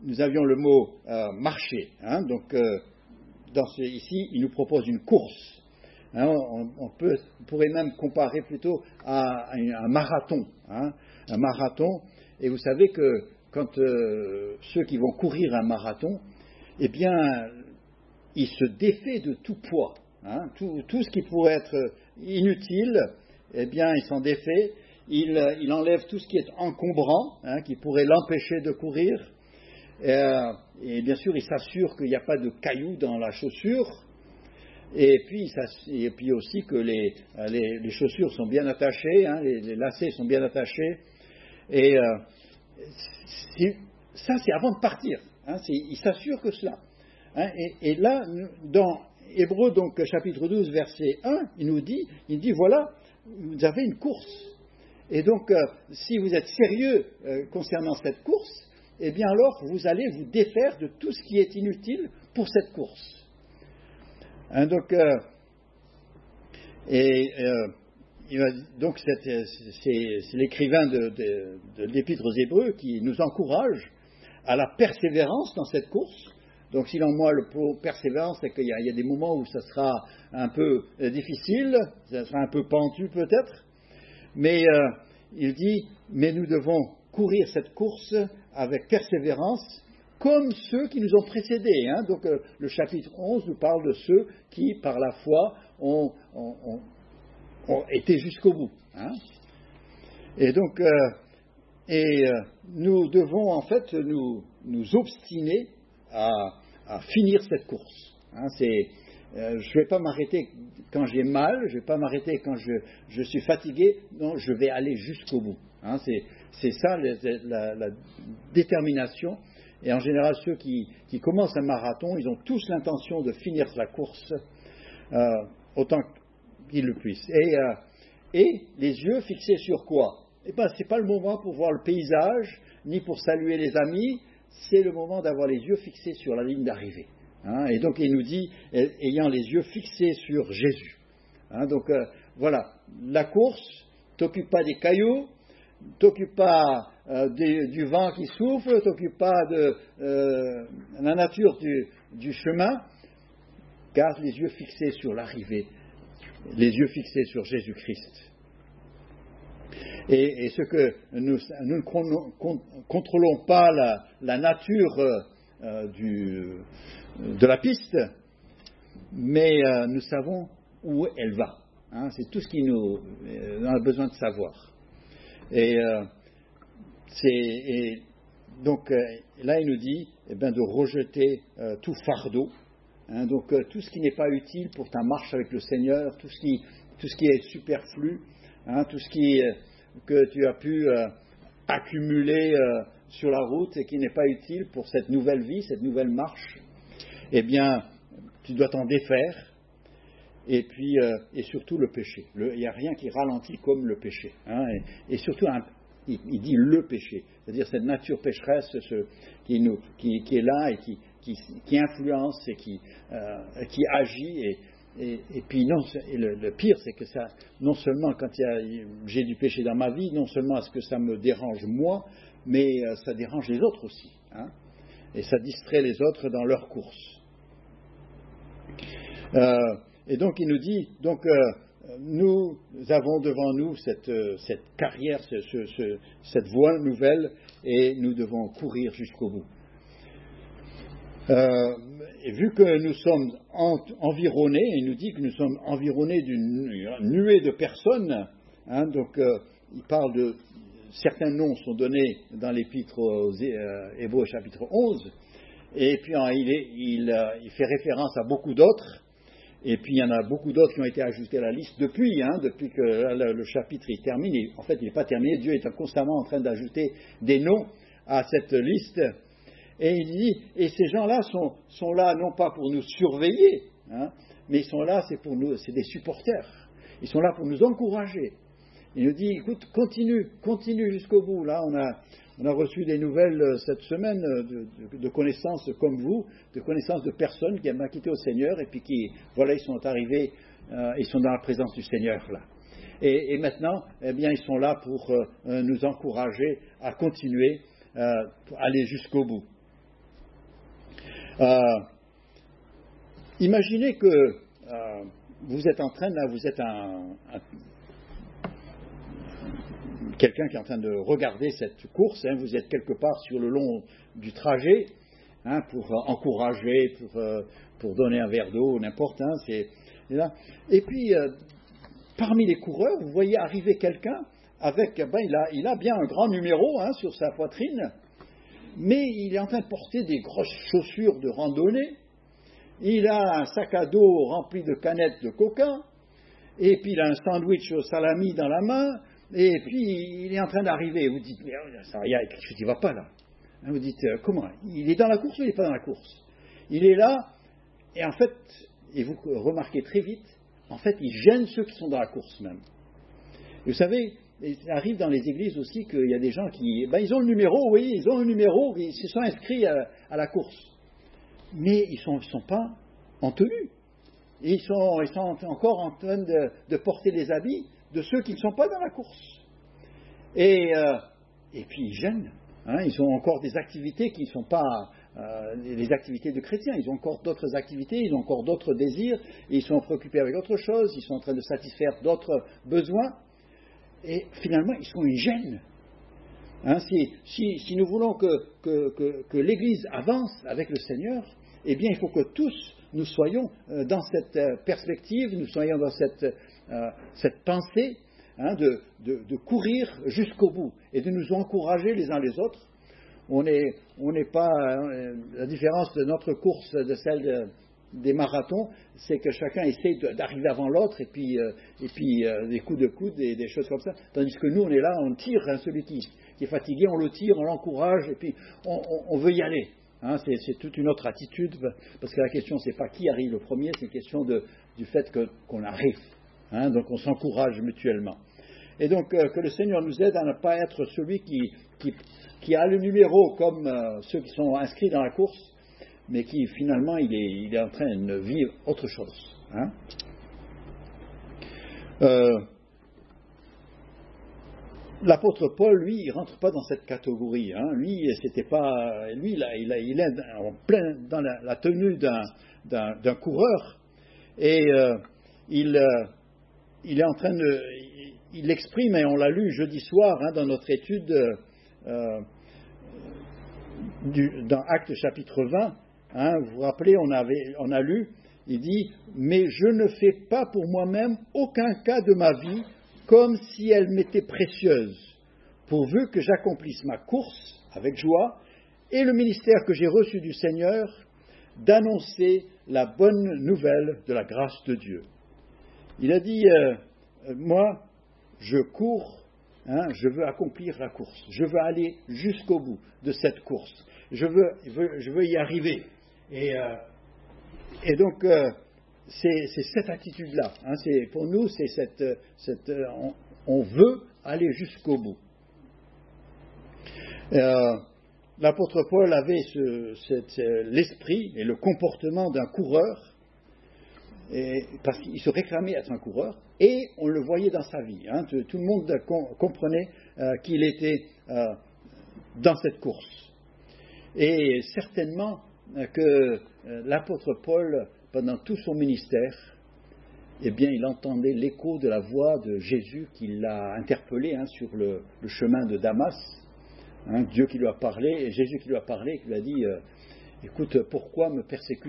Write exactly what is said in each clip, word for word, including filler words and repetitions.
nous avions le mot euh, marcher. Hein, donc, euh, dans ce, ici, il nous propose une course. Hein, on, on, peut, on pourrait même comparer plutôt à, à un marathon. Hein, un marathon. Et vous savez que quand euh, ceux qui vont courir un marathon, eh bien, ils se défait de tout poids. Hein, tout, tout ce qui pourrait être inutile, eh bien, il s'en défait. Il, il enlève tout ce qui est encombrant, hein, qui pourrait l'empêcher de courir. Et, euh, et bien sûr, il s'assure qu'il n'y a pas de cailloux dans la chaussure. Et puis, ça, et puis aussi que les, les, les chaussures sont bien attachées, hein, les, les lacets sont bien attachés. Et euh, c'est, ça, c'est avant de partir. Hein, c'est, il s'assure que cela. Hein, et, et là, dans Hébreux, donc chapitre douze, verset un, il nous dit, il dit voilà, vous avez une course. Et donc, euh, si vous êtes sérieux euh, concernant cette course, eh bien alors, vous allez vous défaire de tout ce qui est inutile pour cette course. Hein, donc, euh, et, euh, donc c'est, c'est, c'est l'écrivain de, de, de l'Épître aux Hébreux qui nous encourage à la persévérance dans cette course. Donc, si en moi le mot persévérance, c'est qu'il y a, il y a des moments où ça sera un peu euh, difficile, ça sera un peu pentu peut-être, mais euh, il dit, mais nous devons courir cette course avec persévérance, comme ceux qui nous ont précédés. Hein. Donc euh, le chapitre onze nous parle de ceux qui, par la foi, ont, ont, ont, ont été jusqu'au bout. Hein. Et donc, euh, et, euh, nous devons en fait nous, nous obstiner à, à finir cette course. Hein. C'est, euh, je ne vais pas m'arrêter quand j'ai mal, je ne vais pas m'arrêter quand je, je suis fatigué, non, je vais aller jusqu'au bout. Hein. C'est, c'est ça la, la, la détermination. Et en général, ceux qui, qui commencent un marathon, ils ont tous l'intention de finir la course euh, autant qu'ils le puissent. Et, euh, et les yeux fixés sur quoi? Eh bien, ce n'est pas le moment pour voir le paysage, ni pour saluer les amis, c'est le moment d'avoir les yeux fixés sur la ligne d'arrivée. Hein, et donc, il nous dit, ayant les yeux fixés sur Jésus. Hein, donc, euh, voilà, la course, t'occupe pas des cailloux, t'occupe pas euh, du, du vent qui souffle, t'occupe pas de euh, la nature du, du chemin, garde les yeux fixés sur l'arrivée, les yeux fixés sur Jésus-Christ. Et, et ce que nous, nous ne contrôlons pas la, la nature euh, du, de la piste, mais euh, nous savons où elle va. Hein, c'est tout ce qui nous euh, a besoin de savoir. Et, euh, c'est, et donc euh, là, il nous dit eh ben, de rejeter euh, tout fardeau, hein, donc euh, tout ce qui n'est pas utile pour ta marche avec le Seigneur, tout ce qui, tout ce qui est superflu, hein, tout ce qui, euh, que tu as pu euh, accumuler euh, sur la route et qui n'est pas utile pour cette nouvelle vie, cette nouvelle marche, eh bien, tu dois t'en défaire. Et puis, euh, et surtout le péché. Il n'y a rien qui ralentit comme le péché. Hein, et, et surtout, un, il, il dit le péché. C'est-à-dire cette nature pécheresse ce, qui, nous, qui, qui est là et qui, qui, qui influence et qui, euh, qui agit. Et, et, et puis, non, et le, le pire, c'est que ça, non seulement quand il y a, j'ai du péché dans ma vie, non seulement est-ce que ça me dérange moi, mais euh, ça dérange les autres aussi. Hein, et ça distrait les autres dans leur course. Euh, Et donc il nous dit, donc euh, nous avons devant nous cette, euh, cette carrière, ce, ce, ce, cette voie nouvelle, et nous devons courir jusqu'au bout. Euh, et vu que nous sommes en, environnés, il nous dit que nous sommes environnés d'une nuée de personnes, hein, donc euh, il parle de, certains noms sont donnés dans l'épître aux euh, Hébreux chapitre onze, et puis hein, il, est, il, euh, il fait référence à beaucoup d'autres. Et puis il y en a beaucoup d'autres qui ont été ajoutés à la liste depuis, hein, depuis que le, le chapitre il termine. Et, en fait, il n'est pas terminé. Dieu est constamment en train d'ajouter des noms à cette liste. Et il dit, et ces gens-là sont, sont là non pas pour nous surveiller, hein, mais ils sont là, c'est pour nous, c'est des supporters. Ils sont là pour nous encourager. Il nous dit, écoute, continue, continue jusqu'au bout. Là, on a, on a reçu des nouvelles cette semaine de, de, de connaissances comme vous, de connaissances de personnes qui ont quitté au Seigneur et puis qui, voilà, ils sont arrivés, euh, ils sont dans la présence du Seigneur là. Et, et maintenant, eh bien, ils sont là pour euh, nous encourager à continuer, euh, pour aller jusqu'au bout. Euh, imaginez que euh, vous êtes en train, là, vous êtes un, un quelqu'un qui est en train de regarder cette course, hein, vous êtes quelque part sur le long du trajet, hein, pour euh, encourager, pour, euh, pour donner un verre d'eau, n'importe, hein, c'est, et, là. Et puis, euh, parmi les coureurs, vous voyez arriver quelqu'un avec, ben, il a, il a bien un grand numéro, hein, sur sa poitrine, mais il est en train de porter des grosses chaussures de randonnée, il a un sac à dos rempli de canettes de coca, et puis il a un sandwich au salami dans la main, et puis il est en train d'arriver. Vous dites, mais il y a quelque chose qui ne va pas là. Vous dites, euh, comment? Il est dans la course ou il n'est pas dans la course? Il est là, et en fait, et vous remarquez très vite, en fait, il gêne ceux qui sont dans la course même. Et vous savez, il arrive dans les églises aussi qu'il y a des gens qui, ben, ils ont le numéro, oui, ils ont le numéro, ils se sont inscrits à, à la course. Mais ils ne sont, ils sont pas en tenue. Ils sont, ils sont encore en train de, de porter les habits de ceux qui ne sont pas dans la course. Et, euh, et puis ils gênent. Hein, ils ont encore des activités qui ne sont pas euh, les activités de chrétiens. Ils ont encore d'autres activités, ils ont encore d'autres désirs, et ils sont préoccupés avec autre chose, ils sont en train de satisfaire d'autres besoins. Et finalement, ils sont une gêne. Hein, si, si, si nous voulons que, que, que, que l'Église avance avec le Seigneur, eh bien, il faut que tous nous soyons euh, dans cette euh, perspective, nous soyons dans cette, euh, cette pensée, hein, de, de, de courir jusqu'au bout et de nous encourager les uns les autres. On n'est on n'est pas... Euh, la différence de notre course de celle de, des marathons, c'est que chacun essaie de, d'arriver avant l'autre et puis, euh, et puis euh, des coups de coude et des choses comme ça. Tandis que nous, on est là, on tire, hein, celui qui, qui est fatigué, on le tire, on l'encourage et puis on, on, on veut y aller. Hein, c'est, c'est toute une autre attitude, parce que la question, c'est pas qui arrive le premier, c'est une question de, du fait que, qu'on arrive. Hein, donc on s'encourage mutuellement. Et donc euh, que le Seigneur nous aide à ne pas être celui qui, qui, qui a le numéro comme euh, ceux qui sont inscrits dans la course, mais qui finalement il est, il est en train de vivre autre chose. Hein. Euh, L'apôtre Paul, lui, il ne rentre pas dans cette catégorie. Hein. Lui, c'était pas, lui, il, a, il, a, il est en plein dans la, la tenue d'un, d'un, d'un coureur, et euh, il, euh, il est en train de, il, il l'exprime, et on l'a lu jeudi soir, hein, dans notre étude euh, du, dans Actes chapitre vingt. Hein, vous vous rappelez, on, avait, on a lu, il dit, mais je ne fais pas pour moi-même aucun cas de ma vie comme si elle m'était précieuse, pourvu que j'accomplisse ma course avec joie et le ministère que j'ai reçu du Seigneur d'annoncer la bonne nouvelle de la grâce de Dieu. Il a dit, euh, moi, je cours, hein, je veux accomplir la course, je veux aller jusqu'au bout de cette course, je veux, je veux, je veux y arriver. Et, euh, et donc, euh, C'est, c'est cette attitude-là. Hein, c'est, pour nous, c'est cette, cette on, on veut aller jusqu'au bout. Euh, l'apôtre Paul avait ce, cette, l'esprit et le comportement d'un coureur, et, parce qu'il se réclamait être un coureur, et on le voyait dans sa vie. Hein, tout, tout le monde com, comprenait euh, qu'il était euh, dans cette course. Et certainement euh, que euh, l'apôtre Paul, pendant tout son ministère, eh bien, il entendait l'écho de la voix de Jésus qui l'a interpellé, hein, sur le, le chemin de Damas. Hein, Dieu qui lui a parlé, et Jésus qui lui a parlé, qui lui a dit euh, « Écoute, pourquoi me persécutes-tu »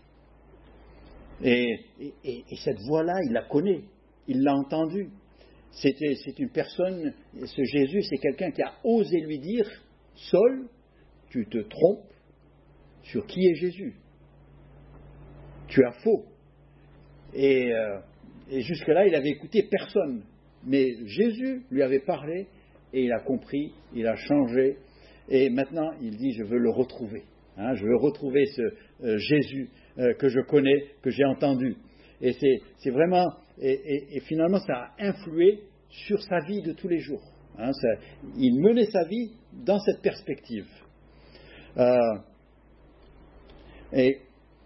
et, et, et cette voix-là, il la connaît, il l'a entendue. C'était, c'est une personne, ce Jésus, c'est quelqu'un qui a osé lui dire « Saul, tu te trompes sur qui est Jésus. Tu as faux. » Et, euh, et jusque-là, il avait écouté personne. Mais Jésus lui avait parlé, et il a compris, il a changé. Et maintenant, il dit, je veux le retrouver. Hein, je veux retrouver ce euh, Jésus euh, que je connais, que j'ai entendu. Et c'est, c'est vraiment... Et, et, et finalement, ça a influé sur sa vie de tous les jours. Hein, ça, il menait sa vie dans cette perspective. Euh, et...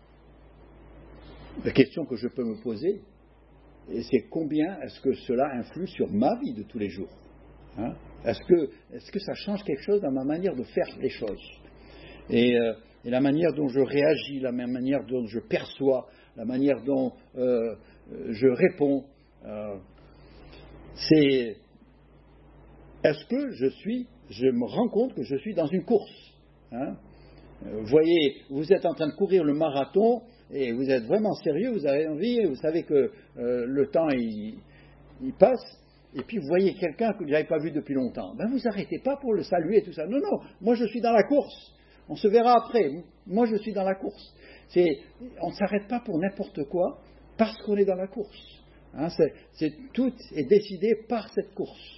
La question que je peux me poser, c'est combien est-ce que cela influe sur ma vie de tous les jours, hein? Est-ce que, est-ce que ça change quelque chose dans ma manière de faire les choses? Et euh, et la manière dont je réagis, la même manière dont je perçois, la manière dont euh, je réponds, euh, c'est est-ce que je suis, je me rends compte que je suis dans une course, hein? Vous voyez, vous êtes en train de courir le marathon et vous êtes vraiment sérieux, vous avez envie, et vous savez que euh, le temps il, il passe, et puis vous voyez quelqu'un que vous n'avez pas vu depuis longtemps. Ben vous n'arrêtez pas pour le saluer et tout ça. Non, non, moi je suis dans la course. On se verra après. Moi je suis dans la course. C'est, on ne s'arrête pas pour n'importe quoi parce qu'on est dans la course. Hein, c'est, c'est, tout est décidé par cette course.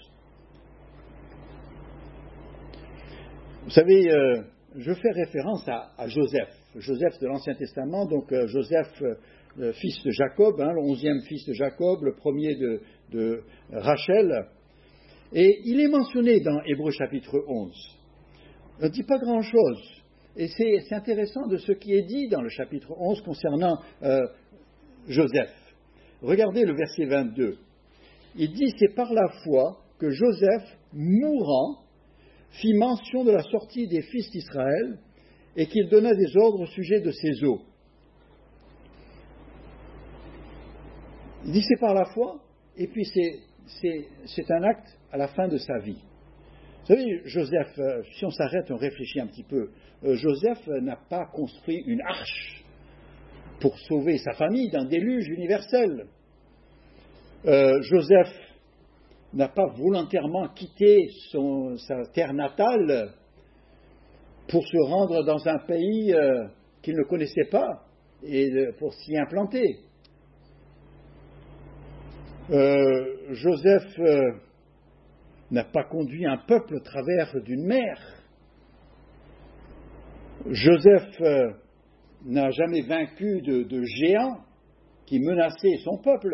Vous savez, euh, je fais référence à, à Joseph, Joseph de l'Ancien Testament, donc euh, Joseph, euh, fils de Jacob, hein, le onzième fils de Jacob, le premier de, de Rachel, et il est mentionné dans Hébreux chapitre onze. Il ne dit pas grand-chose, et c'est, c'est intéressant de ce qui est dit dans le chapitre onze concernant euh, Joseph. Regardez le verset vingt-deux. Il dit, c'est par la foi que Joseph, mourant, fit mention de la sortie des fils d'Israël et qu'il donna des ordres au sujet de ses os. Il dit c'est par la foi, et puis c'est, c'est, c'est un acte à la fin de sa vie. Vous savez, Joseph, euh, si on s'arrête, on réfléchit un petit peu, euh, Joseph euh, n'a pas construit une arche pour sauver sa famille d'un déluge universel. Euh, Joseph n'a pas volontairement quitté son, sa terre natale pour se rendre dans un pays euh, qu'il ne connaissait pas et euh, pour s'y implanter. Euh, Joseph euh, n'a pas conduit un peuple au travers d'une mer. Joseph euh, n'a jamais vaincu de, de géants qui menaçaient son peuple.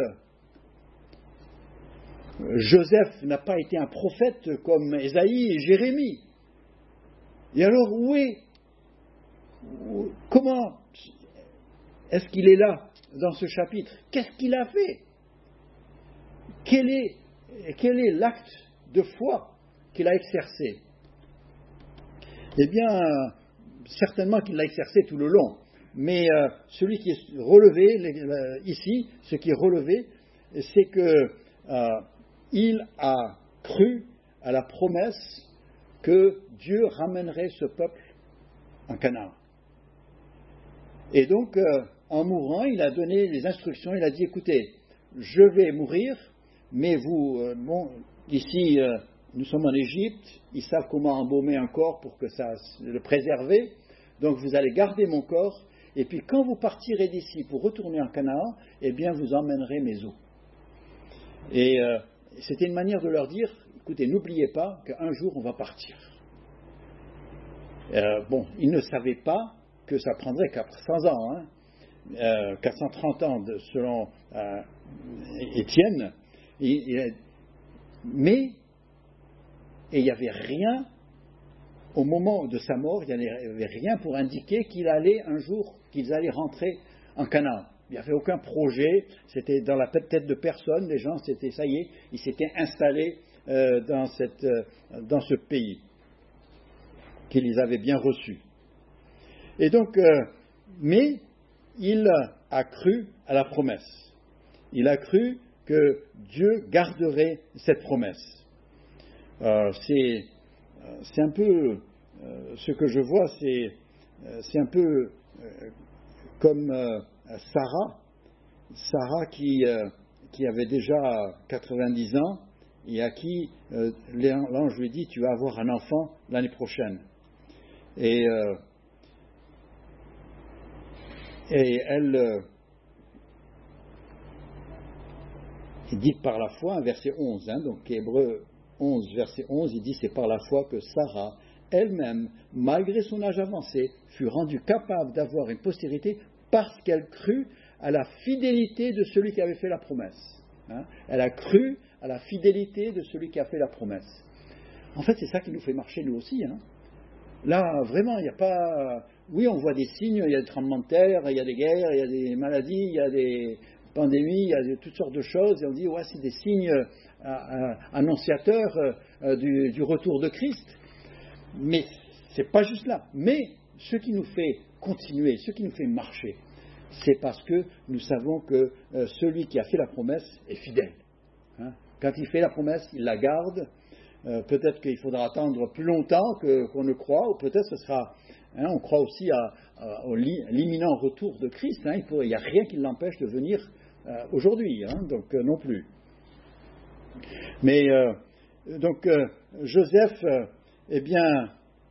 Joseph n'a pas été un prophète comme Ésaïe et Jérémie. Et alors où est, où, comment est-ce qu'il est là dans ce chapitre? Qu'est-ce qu'il a fait? Quel est, quel est l'acte de foi qu'il a exercé? Eh bien, certainement qu'il l'a exercé tout le long. Mais euh, celui qui est relevé euh, ici, ce qui est relevé, c'est que euh, il a cru à la promesse que Dieu ramènerait ce peuple en Canaan. Et donc, euh, en mourant, il a donné les instructions, il a dit, écoutez, je vais mourir, mais vous, euh, bon, ici, euh, nous sommes en Égypte, ils savent comment embaumer un corps pour que ça le préserver, donc vous allez garder mon corps, et puis quand vous partirez d'ici pour retourner en Canaan, eh bien vous emmènerez mes os. Et euh, c'était une manière de leur dire, écoutez, n'oubliez pas qu'un jour on va partir. Euh, bon, ils ne savaient pas que ça prendrait quatre cents ans, hein, euh, quatre cent trente ans de, selon euh, Étienne, il, il, mais et il n'y avait rien, au moment de sa mort, il n'y avait rien pour indiquer qu'il allait un jour, qu'ils allaient rentrer en Canaan. Il n'y avait aucun projet, c'était dans la tête de personne, les gens, c'était ça y est, ils s'étaient installés euh, dans, cette, euh, dans ce pays qu'ils avaient bien reçu. Et donc, euh, mais il a cru à la promesse. Il a cru que Dieu garderait cette promesse. Euh, c'est, c'est un peu, euh, ce que je vois, c'est, c'est un peu euh, comme euh, Sarah, Sarah qui, euh, qui avait déjà quatre-vingt-dix ans et à qui euh, l'ange lui dit tu vas avoir un enfant l'année prochaine. Et, euh, et elle euh, il dit par la foi, verset onze, hein, donc Hébreux onze, verset onze, il dit c'est par la foi que Sarah elle-même, malgré son âge avancé, fut rendue capable d'avoir une postérité parce qu'elle crut à la fidélité de celui qui avait fait la promesse. Hein. Elle a cru à la fidélité de celui qui a fait la promesse. En fait, c'est ça qui nous fait marcher nous aussi. Hein. Là, vraiment, il n'y a pas... Oui, on voit des signes, il y a des tremblements de terre, il y a des guerres, il y a des maladies, il y a des pandémies, il y a des, toutes sortes de choses, et on dit, ouais, c'est des signes euh, euh, annonciateurs euh, du, du retour de Christ. Mais c'est pas juste là. Mais ce qui nous fait continuer, ce qui nous fait marcher, c'est parce que nous savons que euh, celui qui a fait la promesse est fidèle. Hein. Quand il fait la promesse, il la garde. Euh, peut-être qu'il faudra attendre plus longtemps que, qu'on ne croit, ou peut-être ce sera... Hein, on croit aussi à, à, à l'imminent retour de Christ. Hein, il n'y a rien qui l'empêche de venir euh, aujourd'hui, hein, donc euh, non plus. Mais euh, donc euh, Joseph, euh, eh bien,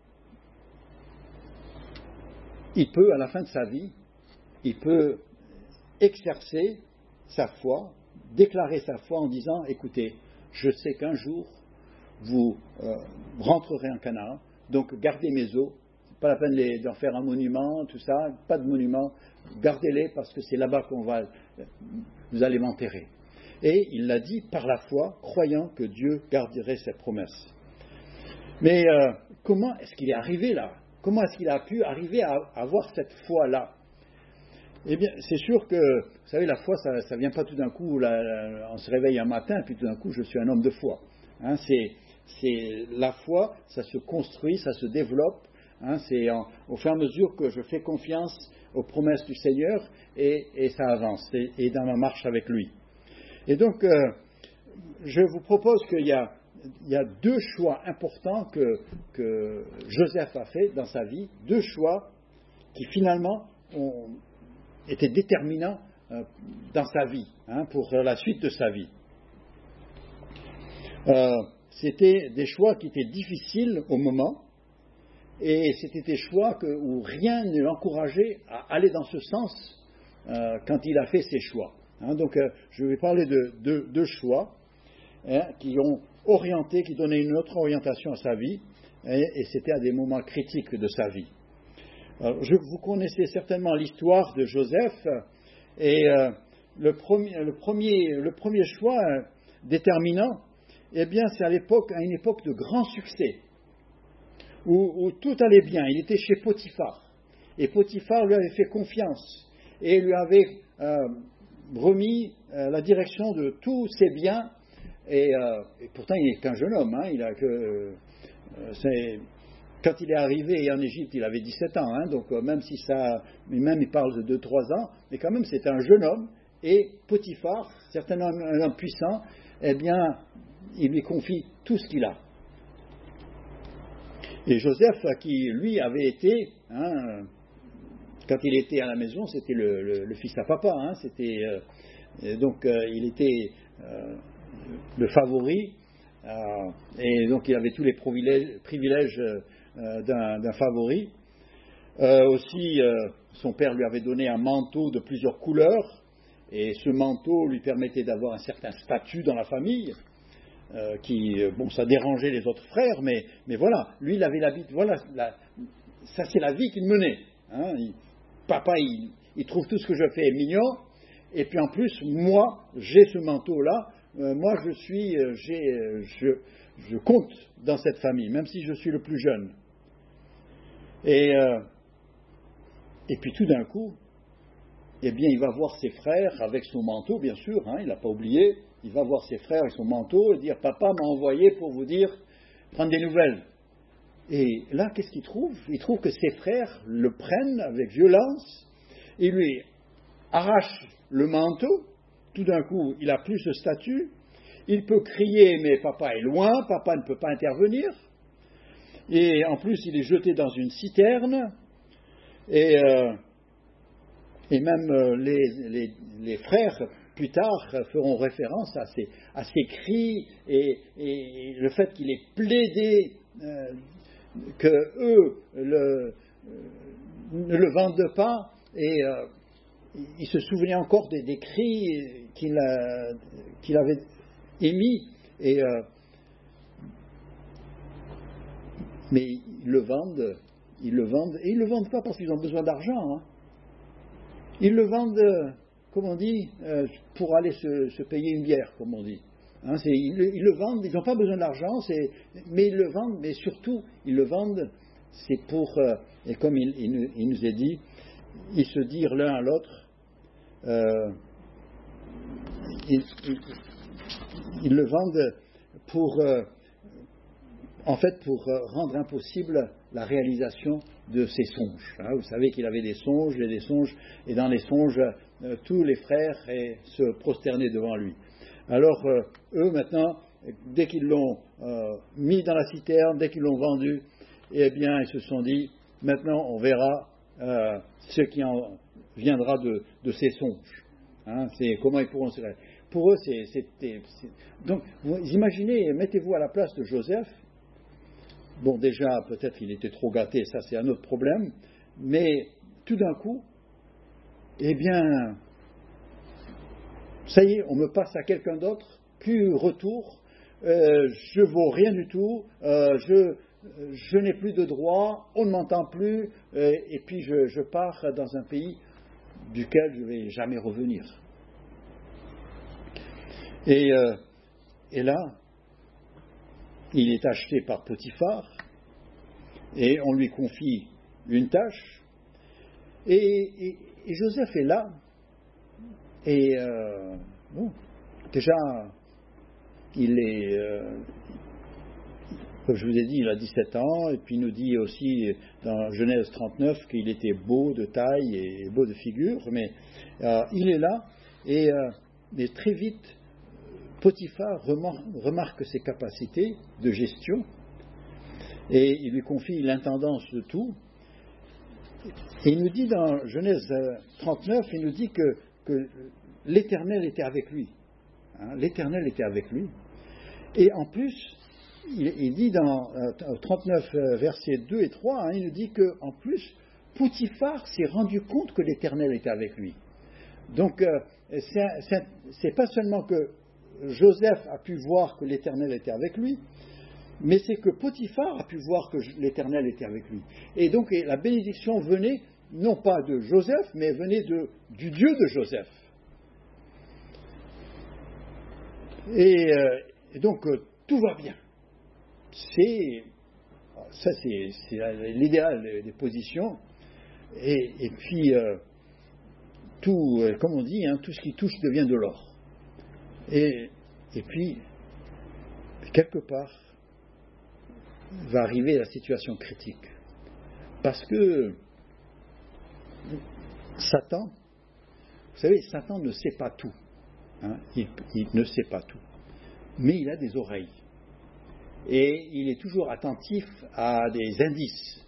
il peut, à la fin de sa vie, il peut exercer sa foi, déclarer sa foi en disant, écoutez, je sais qu'un jour, vous euh, rentrerez en Canaan, donc gardez mes os, c'est pas la peine les, d'en faire un monument, tout ça, pas de monument, gardez-les parce que c'est là-bas qu'on va, vous allez m'enterrer. Et il l'a dit par la foi, croyant que Dieu garderait ses promesses. Mais euh, comment est-ce qu'il est arrivé là? Comment est-ce qu'il a pu arriver à avoir cette foi-là? Eh bien, c'est sûr que, vous savez, la foi, ça ne vient pas tout d'un coup, là, là, on se réveille un matin, puis tout d'un coup, je suis un homme de foi. Hein, c'est, c'est, la foi, ça se construit, ça se développe. Hein, c'est en, au fur et à mesure que je fais confiance aux promesses du Seigneur, et, et ça avance, et, et dans ma marche avec lui. Et donc, euh, je vous propose qu'il y a, il y a deux choix importants que, que Joseph a fait dans sa vie, deux choix qui finalement ont été déterminants euh, dans sa vie, hein, pour la suite de sa vie. Euh, c'était des choix qui étaient difficiles au moment, et c'était des choix que, où rien ne l'encourageait à aller dans ce sens euh, quand il a fait ses choix. Hein, donc euh, je vais parler de deux de, de choix hein, qui ont orienté, qui donnaient une autre orientation à sa vie, et, et c'était à des moments critiques de sa vie. Alors, je, vous connaissez certainement l'histoire de Joseph, et euh, le, premier, le, premier, le premier choix euh, déterminant, eh bien, c'est à l'époque, à une époque de grand succès, où, où tout allait bien. Il était chez Potiphar, et Potiphar lui avait fait confiance, et lui avait euh, remis euh, la direction de tous ses biens, et, euh, et pourtant il n'est qu'un jeune homme, hein, il a que, euh, c'est, quand il est arrivé en Égypte, il avait dix-sept ans, hein, donc euh, même si ça, même il parle de deux trois ans, mais quand même c'était un jeune homme, et Potiphar, certainement un homme puissant, eh bien, il lui confie tout ce qu'il a. Et Joseph, qui lui avait été, hein, quand il était à la maison, c'était le, le, le fils à papa, hein, c'était, euh, donc euh, il était euh, le favori, euh, et donc il avait tous les privilèges, privilèges euh, d'un, d'un favori. Euh, aussi, euh, son père lui avait donné un manteau de plusieurs couleurs, et ce manteau lui permettait d'avoir un certain statut dans la famille, euh, qui, bon, ça dérangeait les autres frères, mais, mais voilà, lui, il avait l'habitude, voilà, la, ça c'est la vie qu'il menait. Hein, il, papa, il, il trouve tout ce que je fais mignon, et puis en plus, moi, j'ai ce manteau-là, euh, moi, je suis, euh, j'ai, euh, je, je compte dans cette famille, même si je suis le plus jeune. Et, euh, et puis tout d'un coup, eh bien, il va voir ses frères avec son manteau, bien sûr, hein, il n'a pas oublié, il va voir ses frères avec son manteau et dire « Papa m'a envoyé pour vous dire, prendre des nouvelles ». Et là, qu'est-ce qu'il trouve? Il trouve que ses frères le prennent avec violence, ils lui arrachent le manteau, tout d'un coup, il n'a plus ce statut, il peut crier « mais papa est loin, papa ne peut pas intervenir ». Et en plus, il est jeté dans une citerne, et, euh, et même euh, les, les, les frères, plus tard, feront référence à ces, à ces cris, et, et le fait qu'il ait plaidé euh, que eux le, euh, ne le vendent pas, et euh, il se souvenait encore des, des cris qu'il, a, qu'il avait émis, et... Euh, mais ils le vendent, ils le vendent, et ils ne le vendent pas parce qu'ils ont besoin d'argent. Hein. Ils le vendent, comme on dit, euh, pour aller se, se payer une bière, comme on dit. Hein, c'est, ils, ils le vendent, ils n'ont pas besoin d'argent, c'est, mais ils le vendent, mais surtout, ils le vendent, c'est pour, euh, et comme il, il, il nous est dit, ils se dirent l'un à l'autre, euh, ils, ils, ils le vendent pour... Euh, En fait, pour rendre impossible la réalisation de ses songes. Hein, vous savez qu'il avait des songes et des songes, et dans les songes, euh, tous les frères eh, se prosternaient devant lui. Alors, euh, eux, maintenant, dès qu'ils l'ont euh, mis dans la citerne, dès qu'ils l'ont vendu, eh bien, ils se sont dit, maintenant, on verra euh, ce qui en viendra de, de ces songes. Hein, c'est comment ils pourront se réaliser. Pour eux, c'est, c'était... C'est... Donc, vous imaginez, mettez-vous à la place de Joseph. Bon, déjà, peut-être il était trop gâté, ça c'est un autre problème, mais tout d'un coup, eh bien, ça y est, on me passe à quelqu'un d'autre, plus retour, euh, je vaux rien du tout, euh, je, je n'ai plus de droit, on ne m'entend plus, euh, et puis je, je pars dans un pays duquel je ne vais jamais revenir. Et, euh, et là, il est acheté par Potiphar, et on lui confie une tâche, et, et, et Joseph est là, et euh, bon, déjà, il est, euh, comme je vous ai dit, il a dix-sept ans, et puis il nous dit aussi dans Genèse trente-neuf qu'il était beau de taille et beau de figure, mais euh, il est là, et euh, mais très vite, Potiphar remarque ses capacités de gestion et il lui confie l'intendance de tout. Et il nous dit dans Genèse trente-neuf, il nous dit que, que l'Éternel était avec lui. Hein, L'Éternel était avec lui. Et en plus, il, il dit dans trente-neuf, versets deux et trois, hein, il nous dit qu'en plus, Potiphar s'est rendu compte que l'Éternel était avec lui. Donc, euh, c'est, c'est, c'est pas seulement que Joseph a pu voir que l'Éternel était avec lui, mais c'est que Potiphar a pu voir que l'Éternel était avec lui. Et donc la bénédiction venait non pas de Joseph, mais venait de, du Dieu de Joseph. Et, euh, et donc euh, tout va bien. C'est, ça c'est, c'est l'idéal des, des positions. Et, et puis, euh, tout, euh, comme on dit, hein, tout ce qui touche devient de l'or. Et, et puis, quelque part, va arriver la situation critique. Parce que Satan, vous savez, Satan ne sait pas tout. Hein, il, il ne sait pas tout. Mais il a des oreilles. Et il est toujours attentif à des indices.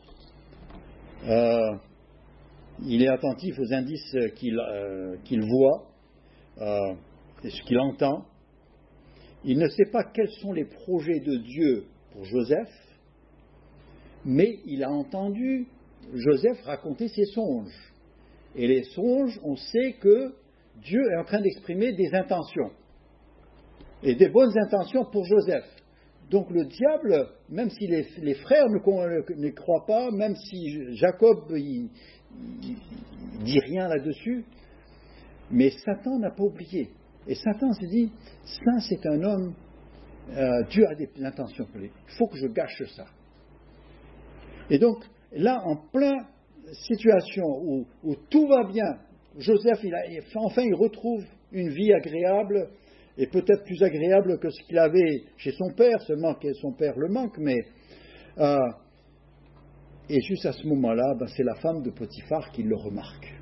Euh, il est attentif aux indices qu'il, euh, qu'il voit. Euh, et ce qu'il entend. Il ne sait pas quels sont les projets de Dieu pour Joseph, mais il a entendu Joseph raconter ses songes. Et les songes, on sait que Dieu est en train d'exprimer des intentions, et des bonnes intentions pour Joseph. Donc le diable, même si les, les frères ne, ne croient pas, même si Jacob il, il, il dit rien là-dessus, mais Satan n'a pas oublié. Et Satan s'est dit, ça c'est un homme, euh, Dieu a des intentions pour lui, il faut que je gâche ça. Et donc, là, en pleine situation où, où tout va bien, Joseph, il a, enfin il retrouve une vie agréable, et peut-être plus agréable que ce qu'il avait chez son père, seulement que son père le manque, mais... Euh, et juste à ce moment-là, ben, c'est la femme de Potiphar qui le remarque.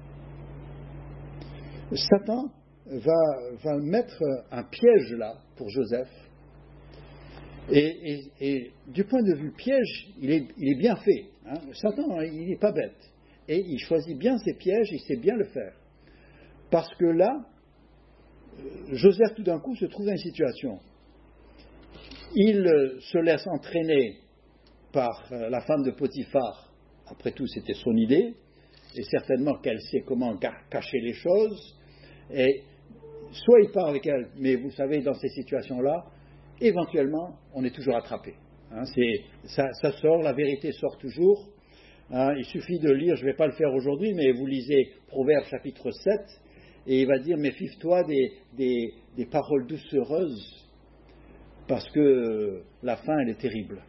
Satan va, va mettre un piège là pour Joseph. Et, et, et du point de vue piège, il est, il est bien fait. Hein. Satan, il n'est pas bête. Et il choisit bien ses pièges, il sait bien le faire. Parce que là, Joseph tout d'un coup se trouve dans une situation. Il se laisse entraîner par la femme de Potiphar. Après tout, c'était son idée. Et certainement qu'elle sait comment cacher les choses. Et soit il part avec elle, mais vous savez, dans ces situations-là, éventuellement, on est toujours attrapé. Hein, c'est, ça, ça sort, la vérité sort toujours. Hein, il suffit de lire, je ne vais pas le faire aujourd'hui, mais vous lisez Proverbes chapitre sept, et il va dire, méfie-toi des, des, des paroles doucereuses, parce que la fin, elle est terrible.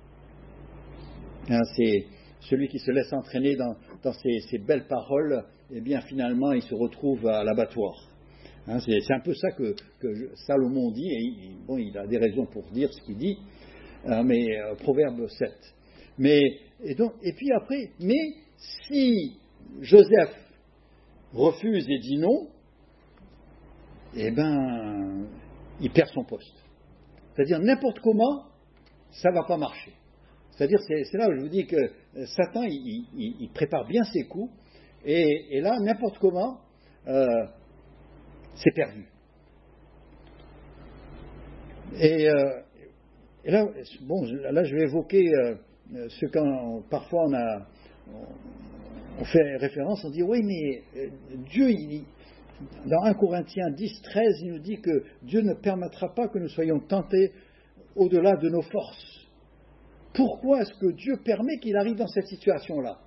Hein, c'est celui qui se laisse entraîner dans, dans ces, ces belles paroles, eh bien finalement, il se retrouve à l'abattoir. Hein, c'est, c'est un peu ça que, que Salomon dit, et il, bon, il a des raisons pour dire ce qu'il dit, hein, mais euh, Proverbe sept. Mais, et, donc, et puis après, mais si Joseph refuse et dit non, eh bien, il perd son poste. C'est-à-dire, n'importe comment, ça ne va pas marcher. C'est-à-dire, c'est, c'est là où je vous dis que Satan, il, il, il prépare bien ses coups, et, et là, n'importe comment, euh, c'est perdu. Et, euh, et là, bon, là, je vais évoquer euh, ce qu'on, parfois on a, on fait référence, on dit, oui, mais euh, Dieu, il, dans un Corinthiens dix, treize, il nous dit que Dieu ne permettra pas que nous soyons tentés au-delà de nos forces. Pourquoi est-ce que Dieu permet qu'il arrive dans cette situation-là?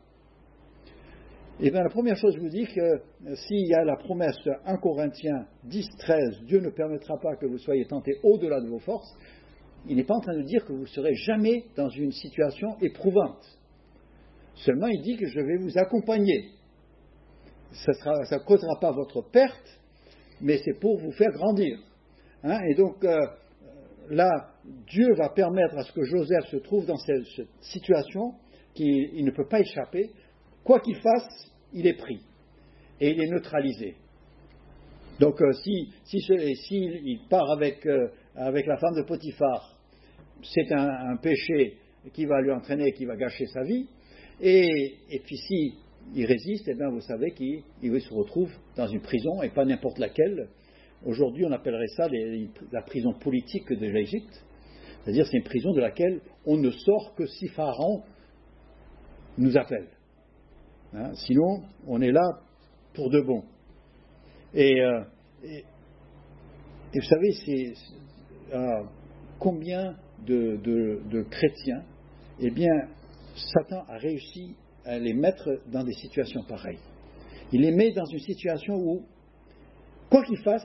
Eh bien, la première chose, je vous dis que s'il y a la promesse un Corinthiens dix, treize, Dieu ne permettra pas que vous soyez tentés au-delà de vos forces, il n'est pas en train de dire que vous ne serez jamais dans une situation éprouvante. Seulement, il dit que je vais vous accompagner. Ça ne causera pas votre perte, mais c'est pour vous faire grandir. Hein? Et donc, euh, là, Dieu va permettre à ce que Joseph se trouve dans cette, cette situation qu'il il ne peut pas échapper. Quoi qu'il fasse, il est pris et il est neutralisé. Donc, euh, si, si, si, si il part avec, euh, avec la femme de Potiphar, c'est un, un péché qui va lui entraîner, qui va gâcher sa vie. Et, et puis, si il résiste, eh bien, vous savez qu'il il se retrouve dans une prison, et pas n'importe laquelle. Aujourd'hui, on appellerait ça les, la prison politique de l'Égypte. C'est-à-dire, c'est une prison de laquelle on ne sort que si Pharaon nous appelle. Hein, sinon, on est là pour de bon. Et, euh, et, et vous savez, c'est, c'est euh, combien de, de, de chrétiens, eh bien, Satan a réussi à les mettre dans des situations pareilles. Il les met dans une situation où, quoi qu'il fasse,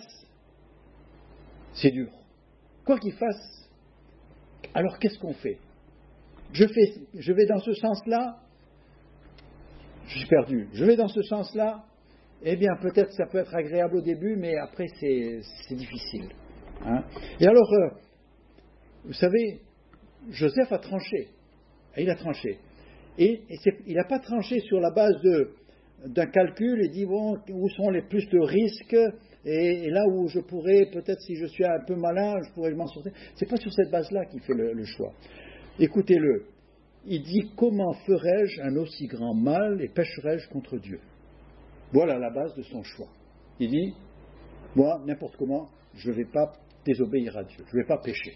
c'est dur. Quoi qu'il fasse, alors qu'est-ce qu'on fait? je, fais je vais dans ce sens-là, je suis perdu. Je vais dans ce sens-là, eh bien, peut-être ça peut être agréable au début, mais après, c'est, c'est difficile. Hein? Et alors, euh, vous savez, Joseph a tranché. Il a tranché. Et, et il n'a pas tranché sur la base de, d'un calcul et dit, bon, où sont les plus de risques, et, et là où je pourrais, peut-être si je suis un peu malin, je pourrais m'en sortir. Ce n'est pas sur cette base-là qu'il fait le, le choix. Écoutez-le. Il dit, comment ferais-je un aussi grand mal et pécherais-je contre Dieu? Voilà la base de son choix. Il dit, moi, n'importe comment, je ne vais pas désobéir à Dieu, je ne vais pas pécher.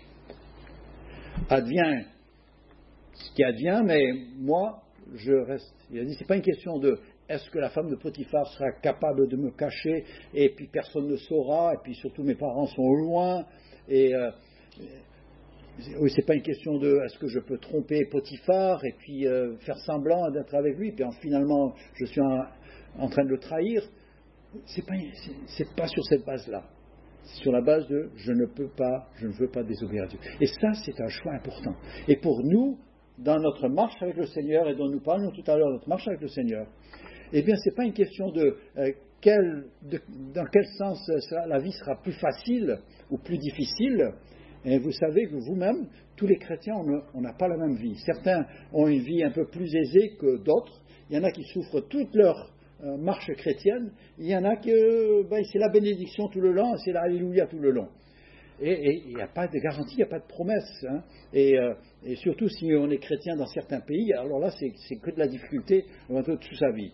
Advient ce qui advient, mais moi, je reste. Il a dit, c'est pas une question de est-ce que la femme de Potiphar sera capable de me cacher, et puis personne ne saura, et puis surtout mes parents sont loin, et euh, oui, c'est pas une question de est-ce que je peux tromper Potiphar, et puis euh, faire semblant d'être avec lui, puis en, finalement je suis en, en train de le trahir. C'est pas, c'est, c'est pas sur cette base-là. C'est sur la base de je ne peux pas, je ne veux pas désobéir à Dieu. Et ça, c'est un choix important. Et pour nous, dans notre marche avec le Seigneur, et dont nous parlions tout à l'heure, notre marche avec le Seigneur, eh bien, ce n'est pas une question de, euh, quel, de dans quel sens ça, la vie sera plus facile ou plus difficile. Et vous savez que vous-même, tous les chrétiens, on n'a pas la même vie. Certains ont une vie un peu plus aisée que d'autres. Il y en a qui souffrent toute leur euh, marche chrétienne. Il y en a qui, euh, ben, c'est la bénédiction tout le long, c'est l'alléluia tout le long. Et il n'y a pas de garantie, il n'y a pas de promesse. Hein. Et, euh, et surtout si on est chrétien dans certains pays, alors là, c'est, c'est que de la difficulté toute sa vie.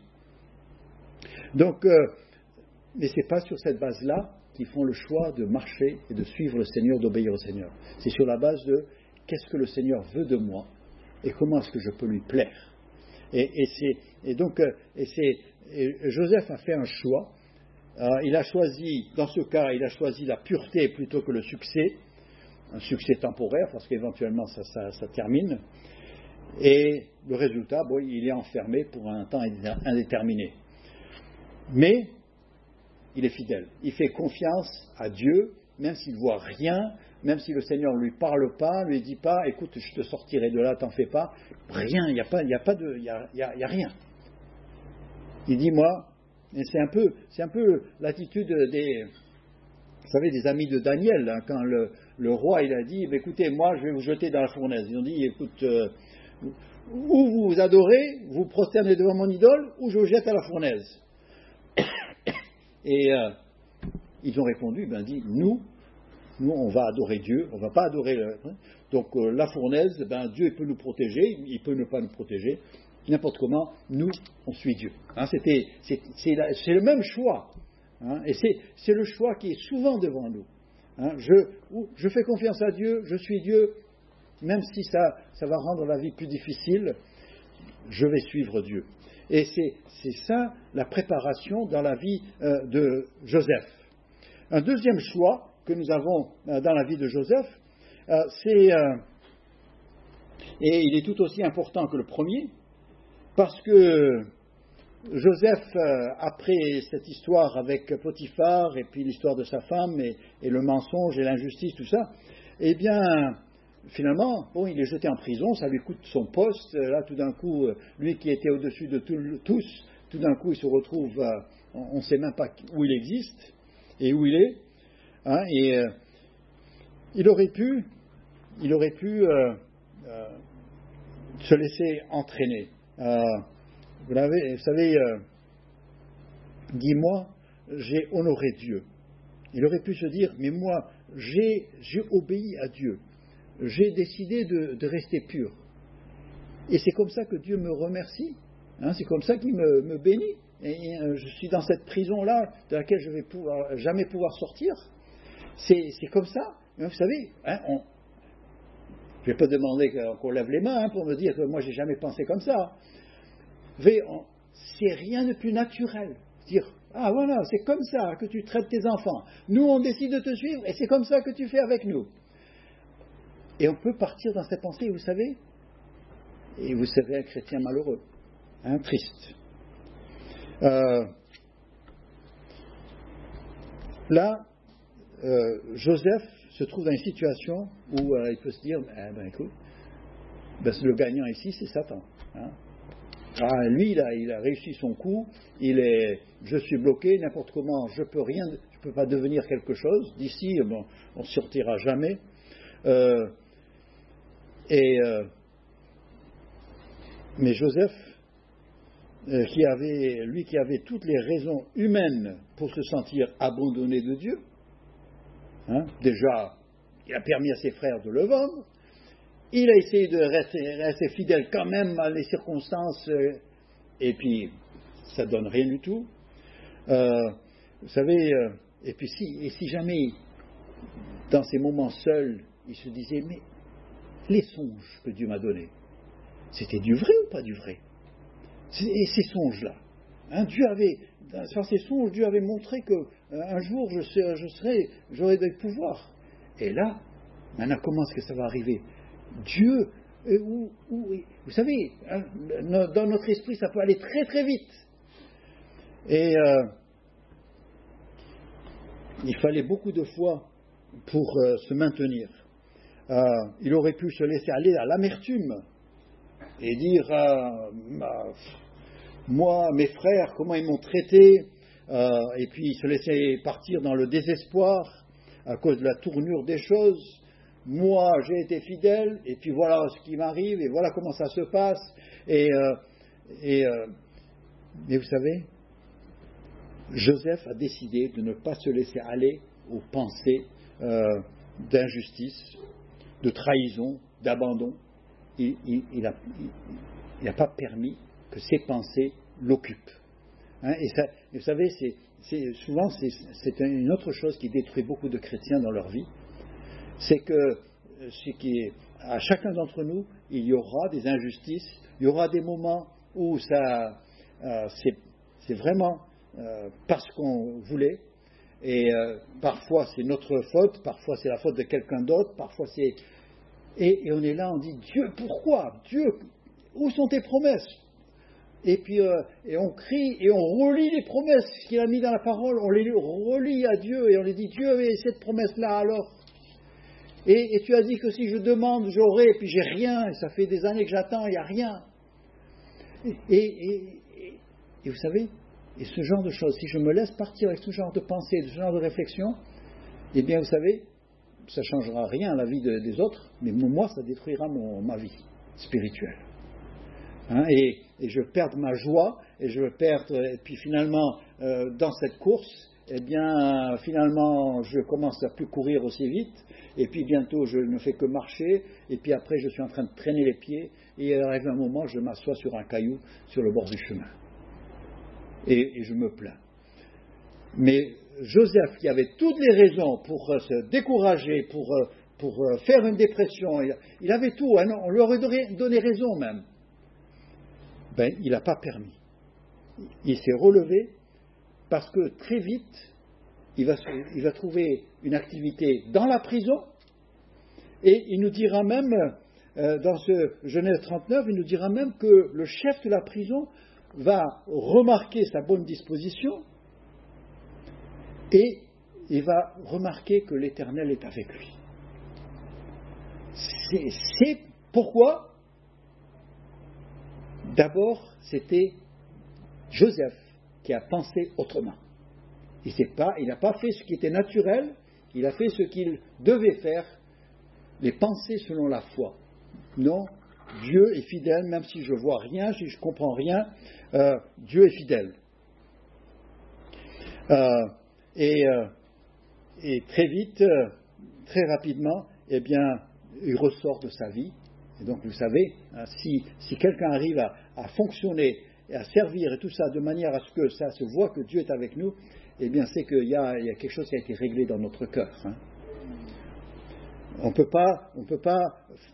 Donc, euh, mais ce n'est pas sur cette base-là qu'ils font le choix de marcher et de suivre le Seigneur, d'obéir au Seigneur. C'est sur la base de qu'est-ce que le Seigneur veut de moi et comment est-ce que je peux lui plaire. Et, et, c'est, et donc, et c'est, et Joseph a fait un choix. Euh, il a choisi, dans ce cas, il a choisi la pureté plutôt que le succès, un succès temporaire, parce qu'éventuellement ça, ça, ça termine. Et le résultat, bon, il est enfermé pour un temps indéterminé. Mais il est fidèle. Il fait confiance à Dieu, même s'il ne voit rien, même si le Seigneur ne lui parle pas, ne lui dit pas, écoute, je te sortirai de là, t'en fais pas. Rien, il n'y a pas, il y a pas de, il y a, il y a, il y a rien. Il dit, moi, et c'est un peu, c'est un peu l'attitude des, vous savez, des amis de Daniel, hein, quand le, le roi il a dit, écoutez, moi je vais vous jeter dans la fournaise. Ils ont dit, écoute, euh, ou vous vous adorez, vous vous prosternez devant mon idole, ou je vous jette à la fournaise. Et euh, ils ont répondu, ben dit, nous, nous on va adorer Dieu, on ne va pas adorer le... Donc euh, la fournaise, ben Dieu peut nous protéger, il peut ne pas nous protéger, n'importe comment, nous, on suit Dieu. Hein, c'était, c'est, c'est, la, c'est le même choix, hein, et c'est, c'est le choix qui est souvent devant nous. Hein, je, je fais confiance à Dieu, je suis Dieu, même si ça, ça va rendre la vie plus difficile, je vais suivre Dieu. Et c'est, c'est ça la préparation dans la vie euh, de Joseph. Un deuxième choix que nous avons euh, dans la vie de Joseph, euh, c'est, euh, et il est tout aussi important que le premier, parce que Joseph, euh, après cette histoire avec Potiphar, et puis l'histoire de sa femme, et, et le mensonge et l'injustice, tout ça, eh bien, finalement, bon, il est jeté en prison, ça lui coûte son poste. Là, tout d'un coup, lui qui était au-dessus de tout, tous, tout d'un coup, il se retrouve, euh, on ne sait même pas où il existe et où il est. Hein, et euh, il aurait pu, il aurait pu euh, euh, se laisser entraîner. Euh, vous, l'avez, vous savez, euh, dis-moi, j'ai honoré Dieu. Il aurait pu se dire, mais moi, j'ai, j'ai obéi à Dieu. J'ai décidé de, de rester pur. Et c'est comme ça que Dieu me remercie. Hein, c'est comme ça qu'il me, me bénit. Et, et euh, je suis dans cette prison-là, de laquelle je ne vais pouvoir, jamais pouvoir sortir. C'est, c'est comme ça. Vous savez, hein, on, je ne vais pas demander qu'on lève les mains hein, pour me dire que moi, je n'ai jamais pensé comme ça. Mais on, c'est rien de plus naturel. Dire, ah voilà, c'est comme ça que tu traites tes enfants. Nous, on décide de te suivre et c'est comme ça que tu fais avec nous. Et on peut partir dans cette pensée, vous savez, et vous savez, un chrétien malheureux, hein, triste. Euh, là, euh, Joseph se trouve dans une situation où euh, il peut se dire, eh ben écoute, ben, le gagnant ici, c'est Satan. Hein. Ah, lui, il a, il a réussi son coup, il est, je suis bloqué, n'importe comment, je peux rien, je peux pas devenir quelque chose. D'ici, bon, on ne sortira jamais. Euh, Et, euh, mais Joseph, euh, qui avait, lui qui avait toutes les raisons humaines pour se sentir abandonné de Dieu, hein, déjà, il a permis à ses frères de le vendre, il a essayé de rester, rester fidèle quand même à les circonstances, euh, et puis ça ne donne rien du tout. Euh, vous savez, euh, et puis si, et si jamais, dans ces moments seuls, il se disait, mais les songes que Dieu m'a donnés, c'était du vrai ou pas du vrai? Et ces songes-là, hein, Dieu avait, dans ces songes, Dieu avait montré que euh, un jour je serai, je serai, j'aurai des pouvoirs. Et là, maintenant, comment est-ce que ça va arriver? Dieu, euh, où, où, vous savez, hein, dans notre esprit, ça peut aller très très vite. Et euh, il fallait beaucoup de foi pour euh, se maintenir. Euh, il aurait pu se laisser aller à l'amertume et dire euh, bah, moi, mes frères, comment ils m'ont traité, euh, et puis se laisser partir dans le désespoir à cause de la tournure des choses. Moi, j'ai été fidèle, et puis voilà ce qui m'arrive, et voilà comment ça se passe. Et, euh, et euh, mais vous savez, Joseph a décidé de ne pas se laisser aller aux pensées euh, d'injustice, de trahison, d'abandon. Il n'a pas permis que ces pensées l'occupent. Hein, et, ça, et vous savez, c'est, c'est, souvent c'est, c'est une autre chose qui détruit beaucoup de chrétiens dans leur vie, c'est que ce qui est, à chacun d'entre nous, il y aura des injustices, il y aura des moments où ça, euh, c'est, c'est vraiment euh, parce qu'on voulait, et euh, parfois c'est notre faute, parfois c'est la faute de quelqu'un d'autre, parfois c'est... Et, et on est là, on dit, Dieu, pourquoi? Dieu, où sont tes promesses? Et puis, euh, et on crie, et on relit les promesses qu'il a mis dans la parole, on les relit à Dieu, et on les dit, Dieu avait cette promesse-là alors. Et, et tu as dit que si je demande, j'aurai, et puis j'ai rien, et ça fait des années que j'attends, il n'y a rien. Et, et, et, et vous savez, et ce genre de choses, si je me laisse partir avec ce genre de pensée, ce genre de réflexion, eh bien vous savez, ça ne changera rien à la vie de, des autres, mais moi, ça détruira mon, ma vie spirituelle. Hein, et, et je perds ma joie, et je perds, et puis finalement, euh, dans cette course, eh bien, finalement, je commence à plus courir aussi vite, et puis bientôt, je ne fais que marcher, et puis après, je suis en train de traîner les pieds, et il arrive un moment, je m'assois sur un caillou, sur le bord du chemin. Et, et je me plains. Mais Joseph, qui avait toutes les raisons pour euh, se décourager, pour, euh, pour euh, faire une dépression, il, il avait tout, hein, on lui aurait donné, donné raison même. Ben, il n'a pas permis. Il s'est relevé parce que très vite, il va, il va trouver une activité dans la prison et il nous dira même, euh, dans ce Genèse trente-neuf, il nous dira même que le chef de la prison va remarquer sa bonne disposition et il va remarquer que l'Éternel est avec lui. C'est, c'est pourquoi d'abord, c'était Joseph qui a pensé autrement. Il s'est pas, il n'a pas fait ce qui était naturel, il a fait ce qu'il devait faire, les penser selon la foi. Non, Dieu est fidèle, même si je ne vois rien, si je ne comprends rien, euh, Dieu est fidèle. Euh, et, euh, et très vite, euh, très rapidement, eh bien, il ressort de sa vie. Et donc, vous savez, hein, si, si quelqu'un arrive à, à fonctionner et à servir et tout ça de manière à ce que ça se voit que Dieu est avec nous, eh bien, c'est qu'il y a, il y a quelque chose qui a été réglé dans notre cœur. Hein. On ne peut pas, on peut pas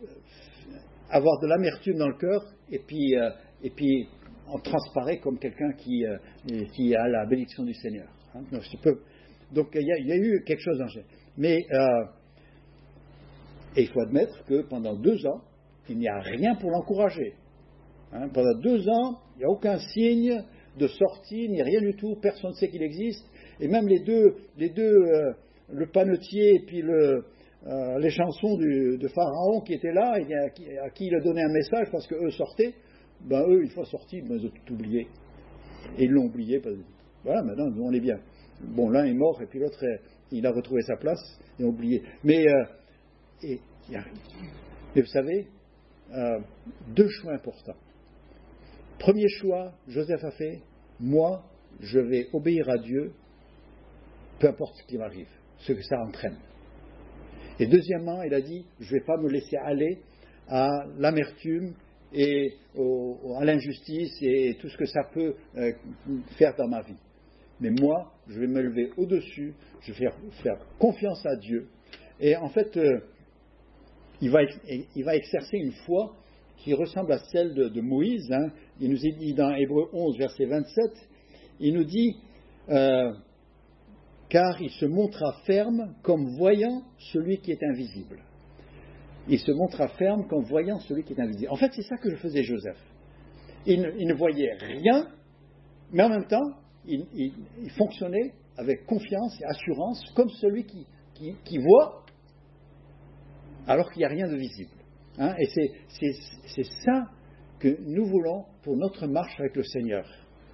avoir de l'amertume dans le cœur et puis, euh, et puis on transparaît comme quelqu'un qui, euh, qui a la bénédiction du Seigneur. Hein. Donc, je peux, donc il, y a, il y a eu quelque chose en jeu. Mais euh, et il faut admettre que pendant deux ans, il n'y a rien pour l'encourager. Hein, pendant deux ans, il n'y a aucun signe de sortie, ni rien du tout, personne ne sait qu'il existe. Et même les deux, les deux euh, le panetier et puis le, euh, les chansons du, de Pharaon qui étaient là, et à, qui, à qui il a donné un message parce qu'eux sortaient, ben eux, une fois sortis, ben, ils ont tout oublié. Et ils l'ont oublié. Parce que, voilà, maintenant, on est bien. Bon, l'un est mort et puis l'autre, il a retrouvé sa place et oublié. Mais, euh, et, y a, mais vous savez, euh, deux choix importants. Premier choix, Joseph a fait, moi, je vais obéir à Dieu, peu importe ce qui m'arrive, ce que ça entraîne. Et deuxièmement, il a dit, je ne vais pas me laisser aller à l'amertume et au, à l'injustice et tout ce que ça peut euh, faire dans ma vie. Mais moi, je vais me lever au-dessus, je vais faire, faire confiance à Dieu. Et en fait, euh, il, va, il va exercer une foi qui ressemble à celle de, de Moïse. Hein. Il nous est dit dans Hébreux onze, verset vingt-sept, il nous dit euh, « Car il se montra ferme comme voyant celui qui est invisible. » Il se montra ferme comme voyant celui qui est invisible. En fait, c'est ça que je faisais Joseph. Il ne, il ne voyait rien, mais en même temps, il, il, il fonctionnait avec confiance et assurance comme celui qui, qui, qui voit alors qu'il n'y a rien de visible. Hein, et c'est, c'est, c'est ça que nous voulons pour notre marche avec le Seigneur.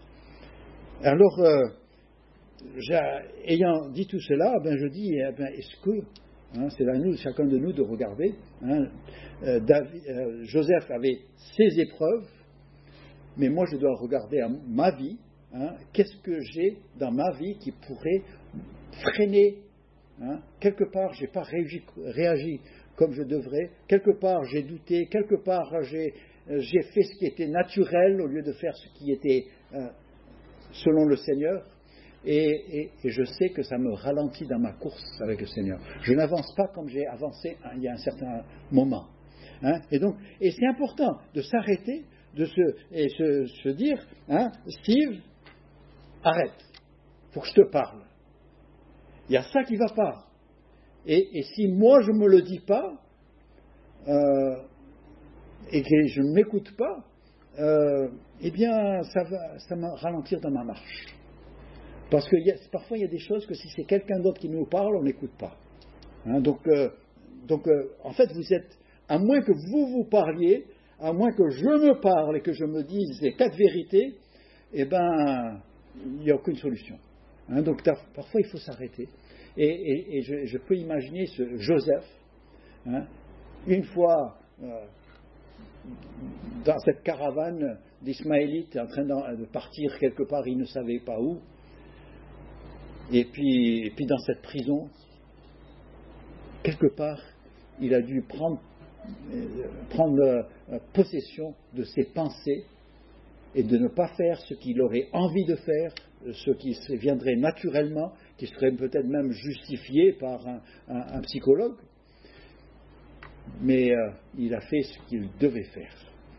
Alors, euh, ayant dit tout cela, ben je dis, eh ben, est-ce que, hein, c'est à nous, chacun de nous de regarder, hein, euh, David, euh, Joseph avait ses épreuves, mais moi je dois regarder à ma vie, hein, qu'est-ce que j'ai dans ma vie qui pourrait freiner, hein, quelque part je n'ai pas réagi, réagi comme je devrais, quelque part j'ai douté, quelque part j'ai, j'ai fait ce qui était naturel au lieu de faire ce qui était euh, selon le Seigneur, et, et, et je sais que ça me ralentit dans ma course avec le Seigneur. Je n'avance pas comme j'ai avancé hein, il y a un certain moment. Hein, et donc, et c'est important de s'arrêter, de se, et se, se dire, hein, Steve, arrête, il faut que je te parle. Il y a ça qui ne va pas. Et, et si moi je ne me le dis pas, euh, et que je ne m'écoute pas, euh, eh bien ça va, ça va ralentir dans ma marche. Parce que y a, parfois il y a des choses que si c'est quelqu'un d'autre qui nous parle, on n'écoute pas. Hein, donc, euh, donc euh, en fait vous êtes, à moins que vous vous parliez, à moins que je me parle et que je me dise les quatre vérités, eh bien il n'y a aucune solution. Hein, donc parfois il faut s'arrêter. Et, et, et je, je peux imaginer ce Joseph, hein, une fois euh, dans cette caravane d'Ismaélites en train de partir quelque part, il ne savait pas où. Et puis, et puis dans cette prison, quelque part, il a dû prendre, prendre possession de ses pensées et de ne pas faire ce qu'il aurait envie de faire, ce qui viendrait naturellement, qui serait peut-être même justifié par un, un, un psychologue. Mais euh, il a fait ce qu'il devait faire.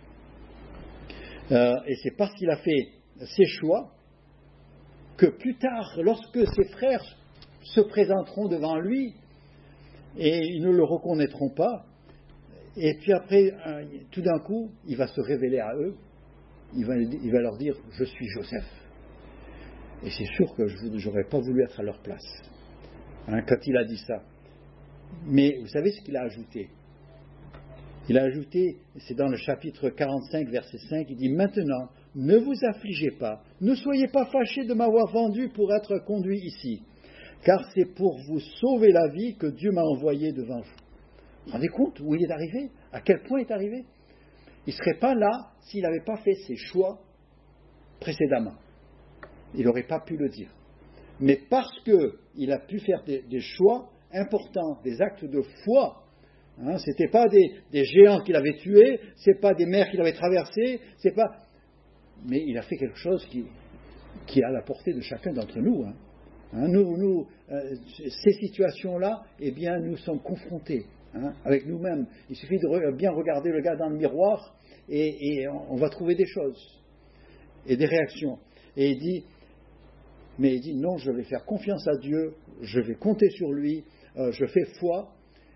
Euh, et c'est parce qu'il a fait ses choix que plus tard, lorsque ses frères se présenteront devant lui, et ils ne le reconnaîtront pas, et puis après, euh, tout d'un coup, il va se révéler à eux, il va, il va leur dire « Je suis Joseph ». Et c'est sûr que je n'aurais pas voulu être à leur place, hein, quand il a dit ça. Mais vous savez ce qu'il a ajouté ? Il a ajouté, c'est dans le chapitre quarante-cinq, verset cinq, il dit « Maintenant, ne vous affligez pas, ne soyez pas fâchés de m'avoir vendu pour être conduit ici, car c'est pour vous sauver la vie que Dieu m'a envoyé devant vous. » Vous vous rendez compte où il est arrivé ? À quel point il est arrivé ? Il ne serait pas là s'il n'avait pas fait ses choix précédemment. Il n'aurait pas pu le dire. Mais parce qu'il a pu faire des, des choix importants, des actes de foi, hein, ce n'était pas des, des géants qu'il avait tués, ce n'est pas des mers qu'il avait traversées, c'est pas... mais il a fait quelque chose qui, qui est à la portée de chacun d'entre nous. Hein. Hein, nous, nous euh, ces situations-là, eh bien, nous sommes confrontés hein, avec nous-mêmes. Il suffit de re- bien regarder le gars dans le miroir et, et on, on va trouver des choses et des réactions. Et il dit, mais il dit non, je vais faire confiance à Dieu, je vais compter sur lui, euh, je fais foi.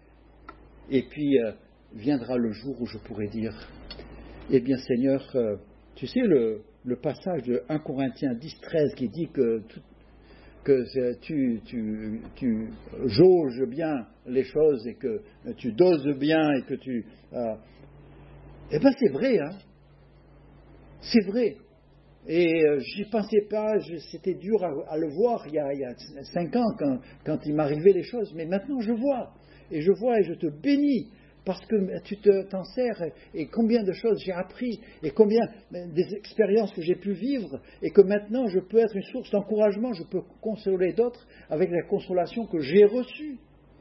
Et puis euh, viendra le jour où je pourrai dire, eh bien Seigneur, euh, tu sais le, le passage de premier Corinthiens dix, treize qui dit que, tout, que tu, tu, tu jauges bien les choses et que tu doses bien et que tu... Euh, eh bien c'est vrai, hein, c'est vrai. Et euh, j'y pensais pas, je, c'était dur à, à le voir il y, a, il y a cinq ans quand, quand il m'arrivait les choses, mais maintenant je vois. Et je vois et je te bénis parce que tu te, t'en sers et combien de choses j'ai appris et combien des expériences que j'ai pu vivre et que maintenant je peux être une source d'encouragement, je peux consoler d'autres avec la consolation que j'ai reçue.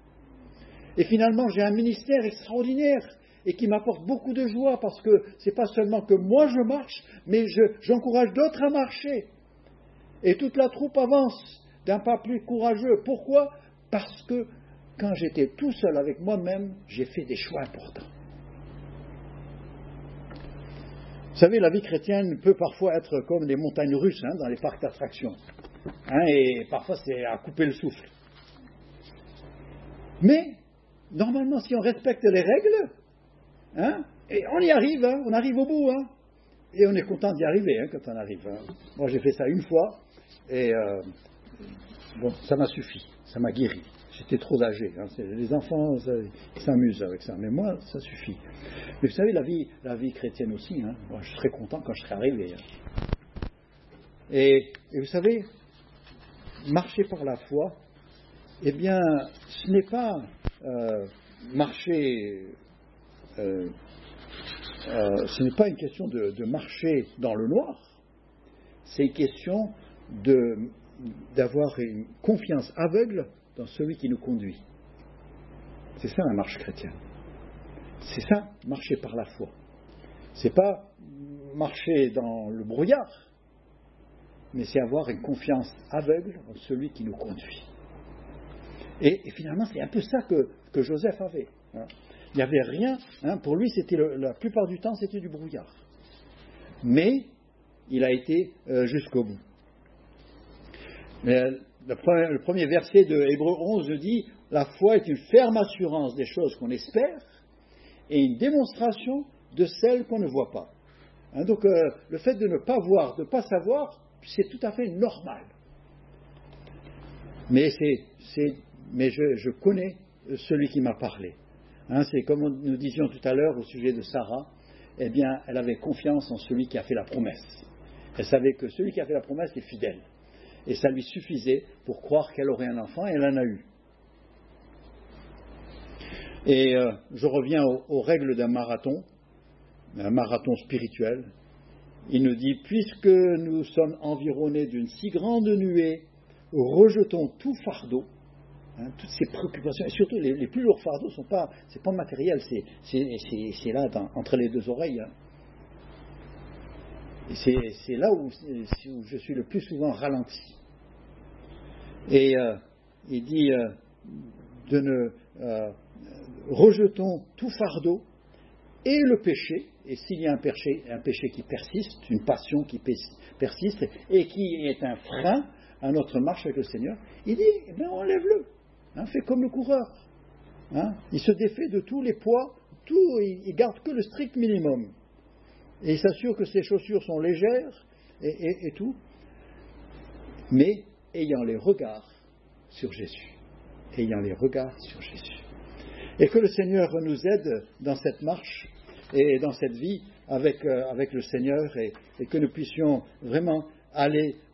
Et finalement j'ai un ministère extraordinaire et qui m'apporte beaucoup de joie parce que c'est pas seulement que moi je marche, mais je, j'encourage d'autres à marcher. Et toute la troupe avance d'un pas plus courageux. Pourquoi ? Parce que quand j'étais tout seul avec moi-même, j'ai fait des choix importants. Vous savez, la vie chrétienne peut parfois être comme les montagnes russes hein, dans les parcs d'attractions. Hein, et parfois, c'est à couper le souffle. Mais, normalement, si on respecte les règles, hein, et on y arrive, hein, on arrive au bout. Hein, et on est content d'y arriver hein, quand on arrive. Hein. Moi, j'ai fait ça une fois, et euh, bon, ça m'a suffi, ça m'a guéri. J'étais trop âgé. Hein. Les enfants ça, ils s'amusent avec ça. Mais moi, ça suffit. Mais vous savez, la vie, la vie chrétienne aussi, hein. Moi, je serais content quand je serai arrivé. Hein. Et, et vous savez, marcher par la foi, eh bien, ce n'est pas euh, marcher... Euh, euh, ce n'est pas une question de, de marcher dans le noir. C'est une question de, d'avoir une confiance aveugle dans celui qui nous conduit. C'est ça la marche chrétienne. C'est ça, marcher par la foi. C'est pas marcher dans le brouillard, mais c'est avoir une confiance aveugle en celui qui nous conduit. Et, et finalement, c'est un peu ça que, que Joseph avait. Hein. Il n'y avait rien, hein, pour lui, c'était le, la plupart du temps, c'était du brouillard. Mais il a été euh, jusqu'au bout. Mais, Le premier, le premier verset de Hébreux onze dit « La foi est une ferme assurance des choses qu'on espère et une démonstration de celles qu'on ne voit pas. Hein, » Donc euh, le fait de ne pas voir, de ne pas savoir, c'est tout à fait normal. Mais, c'est, c'est, mais je, je connais celui qui m'a parlé. Hein, c'est comme nous disions tout à l'heure au sujet de Sarah, eh bien elle avait confiance en celui qui a fait la promesse. Elle savait que celui qui a fait la promesse est fidèle. Et ça lui suffisait pour croire qu'elle aurait un enfant, et elle en a eu. Et euh, je reviens aux, aux règles d'un marathon. un marathon spirituel. Il nous dit, puisque nous sommes environnés d'une si grande nuée, rejetons tout fardeau, hein, toutes ces préoccupations, et surtout les, les plus lourds fardeaux, sont pas, c'est pas matériel, c'est, c'est, c'est, c'est là, dans, entre les deux oreilles. Hein. Et c'est, c'est là où, où je suis le plus souvent ralenti. Et euh, il dit, euh, de ne euh, rejetons tout fardeau et le péché, et s'il y a un péché, un péché qui persiste, une passion qui persiste et qui est un frein à notre marche avec le Seigneur, il dit, eh bien, enlève-le, hein, fais comme le coureur, hein, il se défait de tous les poids, tout, il, il garde que le strict minimum, et il s'assure que ses chaussures sont légères et, et, et tout, mais ayant les regards sur Jésus, ayant les regards sur Jésus. Et que le Seigneur nous aide dans cette marche et dans cette vie avec, euh, avec le Seigneur et, et que nous puissions vraiment aller